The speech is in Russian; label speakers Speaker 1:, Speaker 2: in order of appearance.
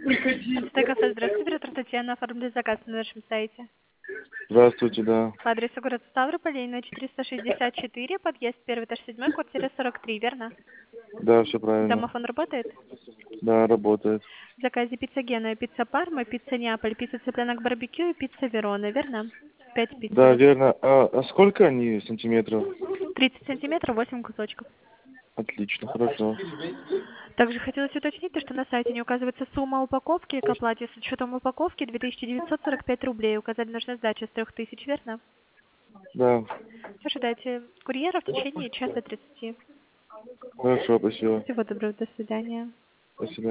Speaker 1: Кафе, здравствуйте, оператор Татьяна, оформили заказ на нашем сайте.
Speaker 2: Здравствуйте, да.
Speaker 1: По адресу город Ставрополь, на 464, подъезд 1, этаж 7, квартира 43, верно?
Speaker 2: Да, все правильно.
Speaker 1: Домофон работает?
Speaker 2: Да, работает.
Speaker 1: В заказе пицца Гена, пицца Парма, пицца Неаполь, пицца цыпленок барбекю и пицца Верона, верно? 5 пицц у
Speaker 2: Да,
Speaker 1: вас.
Speaker 2: верно. А сколько они сантиметров?
Speaker 1: 30 сантиметров, 8 кусочков.
Speaker 2: Отлично, хорошо.
Speaker 1: Также хотелось уточнить, что на сайте не указывается сумма упаковки к оплате с учетом упаковки 2945 рублей. Указать нужно сдача с 3000, верно?
Speaker 2: Да,
Speaker 1: Ожидайте курьера в течение часа 30.
Speaker 2: хорошо, спасибо.
Speaker 1: Всего доброго, до свидания.
Speaker 2: До свидания.